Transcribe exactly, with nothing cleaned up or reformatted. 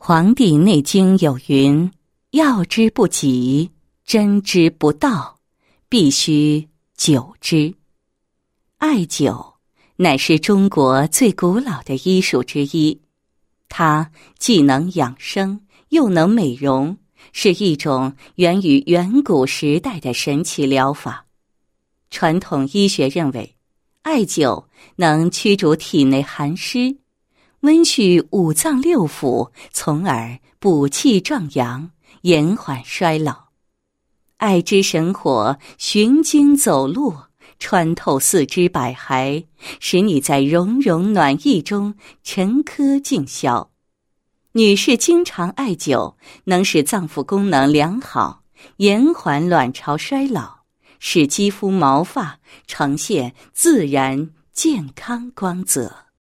黄帝内经有云：药之不己，针之不道，必须灸之。艾灸乃是中国最古老的医术之一，它既能养生，又能美容，是一种源于远古时代的神奇疗法。传统医学认为，艾灸能驱逐体内寒湿，温煦五脏六腑，从而补气壮阳，延缓衰老。艾之神火循经走路，穿透四肢百骸，使你在融融暖意中沉疴尽消。女士经常艾灸，能使脏腑功能良好，延缓卵巢衰老，使肌肤毛发呈现自然健康光泽。